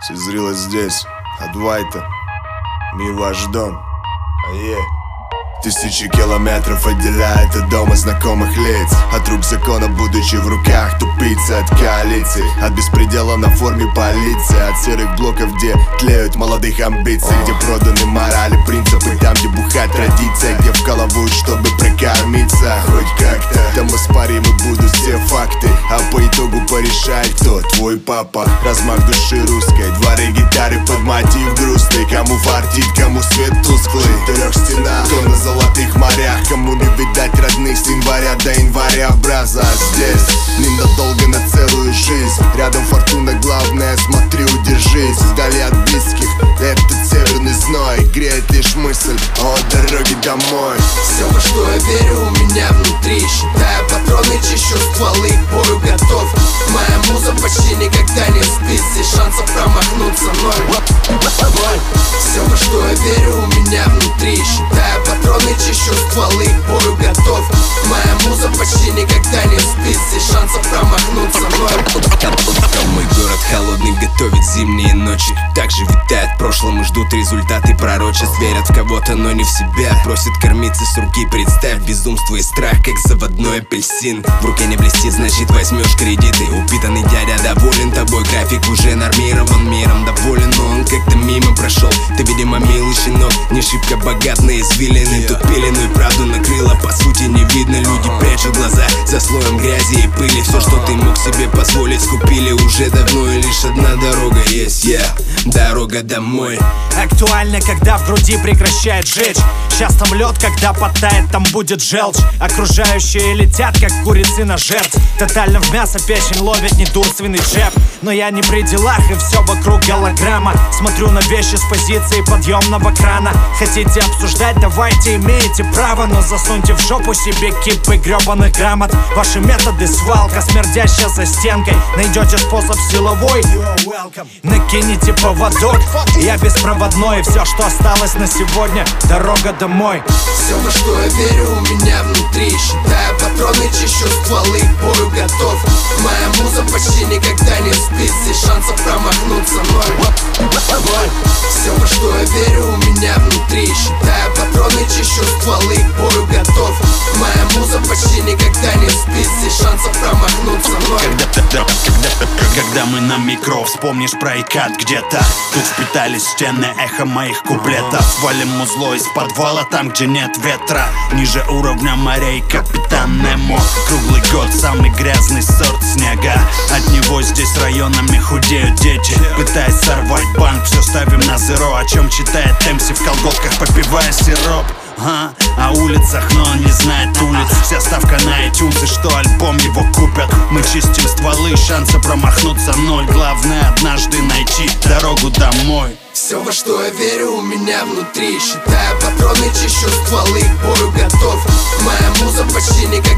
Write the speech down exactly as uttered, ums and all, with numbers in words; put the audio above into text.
Созрела здесь, от Вайта. Мир ваш дом. Ае. Тысячи километров отделяет от дома знакомых лиц, от рук закона, будучи в руках тупицы, от коалиции, от беспредела на форме полиции, от серых блоков, где тлеют молодых амбиций, где проданы морали, принципы, там, где бухать традиция, где вкалывают, чтобы прокормиться. Хоть как-то там оспорим и будут все факты, а по итогу порешает, кто твой папа. Размах души русской, дворы гитары под мотив грустный, кому фартит, кому свет тусклый. В четырех стенах, кто на золотых морях, кому не видать родных с января до января образа. Здесь ненадолго, на целую жизнь, рядом фортуна, главное смотри, удержись. Вдали от близких этот северный зной греет лишь мысль о дороге домой. Все, во что я верю, у меня внутри. Считаю патроны, чищу стволы, к бою готов. Моя муза почти никогда не спит, здесь шансов промахнуться ноль. Все, во что я верю, у меня внутри. Считаю патроны, чищу стволы, к бою готов. Моя муза почти никогда не спит, здесь шансов промахнуться ноль. Мой город холодный готовит зимние ночи, также витает в прошлом и ждут результаты пророчеств. Верят в кого-то, но не в себя, просят кормиться с руки. Представь безумство и страх, как заводной апельсин. В руке не блестит, значит возьмешь кредиты. Упитанный дядя доволен тобой, график уже нормирован. Миром доволен, но он как-то мимо прошел. Ты, видимо, милый щенок, не шибко богат на извилины. Тут пелену и правду накрыло, по сути не видно. Люди прячут глаза за слоем грязи и пыли. Все, что ты мог себе позволить, скупили уже давно. И лишь одна дорога есть, yeah, дорога домой. Актуально, когда в груди прекращает жечь. Сейчас там лед, когда подтает, там будет желчь. Окружающие летят, как курицы на жертв. Тотально в мясо печень ловит недурственный джеб. Но я не при делах, и все вокруг голограмма. Смотрю на вещи с позиции подъемного крана. Хотите обсуждать, давайте, имеете право. Но засуньте в жопу себе кипы гребаных грамот. Ваши методы свалка, смердящая за стенкой. Найдете способ силовой, накинете поводок. Я беспроводной, и все, что осталось на сегодня, дорога домой. Все, во что я верю, у меня внутри. Считаю патроны, чищу стволы, к бою готов. Моя муза почти никогда не спит, здесь шансов промахнуться ноль. Все, во что я верю, у меня внутри. Считаю патроны, чищу стволы, к бою готов. Моя муза почти никогда не спит, здесь шансов промахнуться ноль. Когда, когда, когда мы на микро, вспомнишь про икат где-то. Тут впитались в стены эхо моих куплетов. Валим узло из подвала там, где нет ветра. Ниже уровня морей капитан Немо. Круглый год самый грязный сорт снега. От него здесь районами худеют дети. Пытаясь сорвать банк, все ставим на зеро. О чем читает Эмси в колготках, попивая сироп. А, а улицах, но он не знает улиц. Вся ставка на iTunes, и что альбом его купят. Мы чистим стволы, шансы промахнуться ноль. Главное однажды найти дорогу домой. Все, во что я верю, у меня внутри. Считаю патроны, чищу стволы, к бою готов. Моя муза почти никогда